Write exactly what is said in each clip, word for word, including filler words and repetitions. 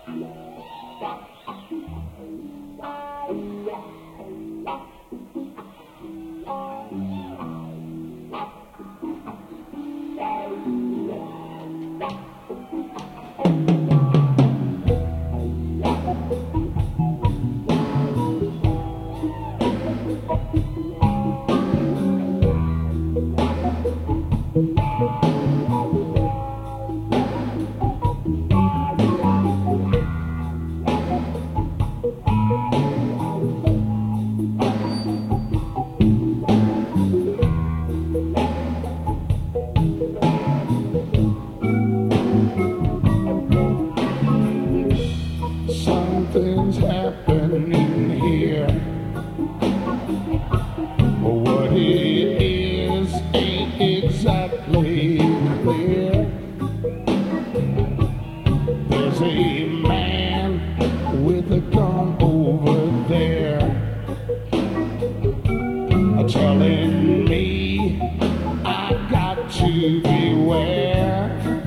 Something's happening here. What it is ain't exactly clear. There's a man with a gun over there telling me I got to beware.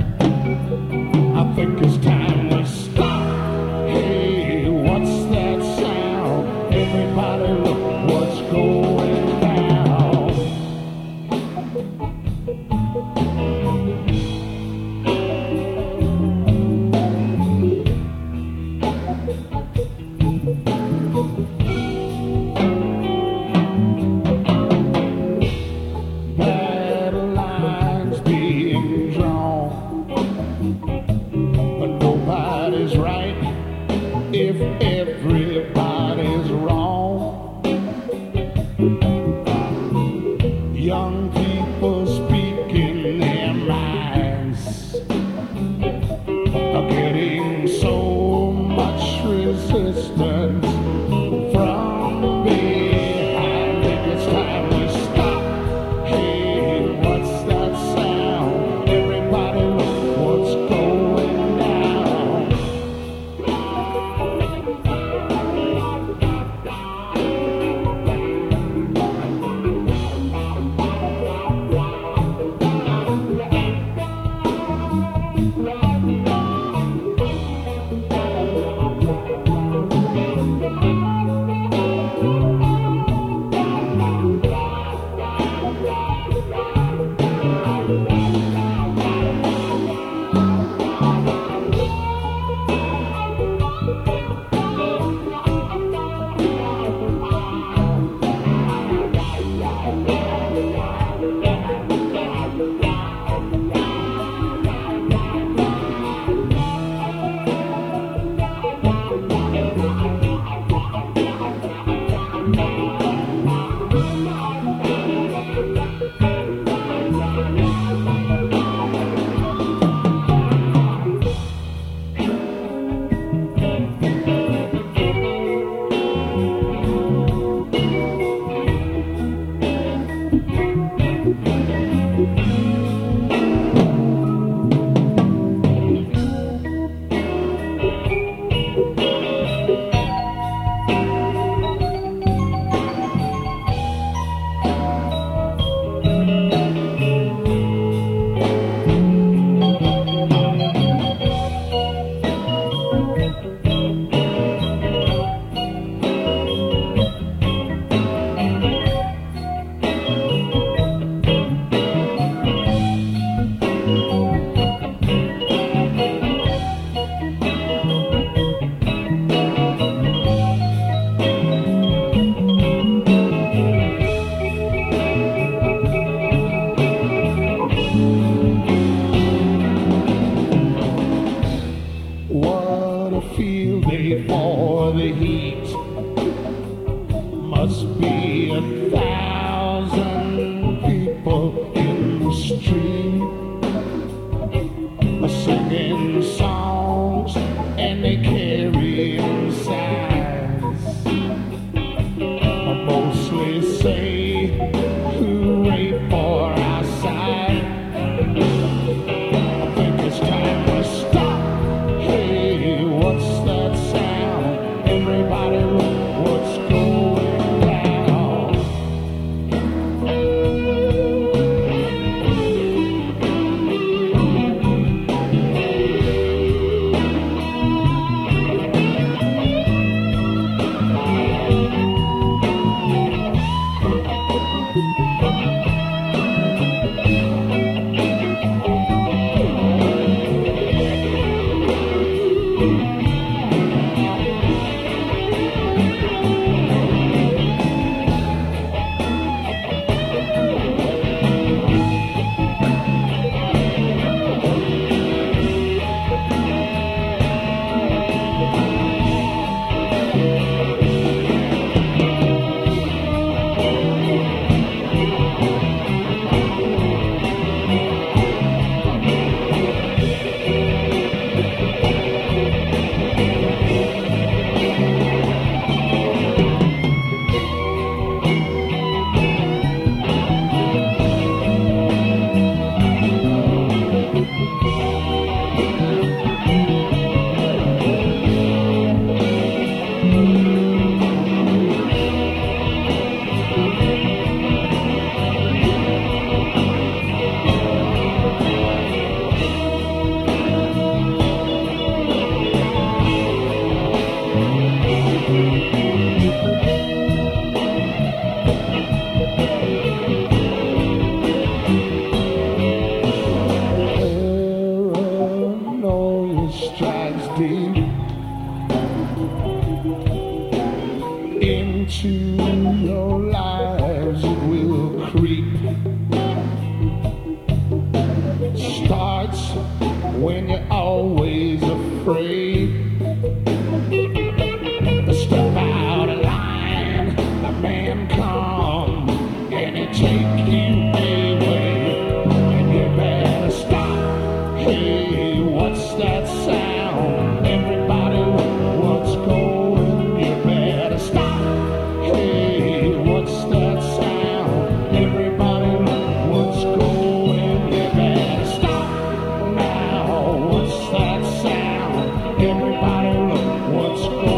I think it's time we stop. Hey, what's that sound? Everybody look what's going down. Battle lines being drawn, but nobody's right if everybody's wrong. Young people speaking their minds are getting so much resistance from behind. It's time we stop. Hey, what's that sound? Everybody look what's going down. What a field day for the heat. Must be a thousand people in the street, singing songs and they carrying signs, mostly say hooray for our side. I think it's time to stop. Hey, what's that sound? Everybody Paranoia strikes deep into your lives. It will creep. Starts when you're always afraid. Step out of line, the man come and he take you away, and you better stop. Hey, what's that sound? Everybody, what's going? You better stop. Hey, what's that sound? Everybody, what's going? You better stop now. What's that sound? Everybody, what's going?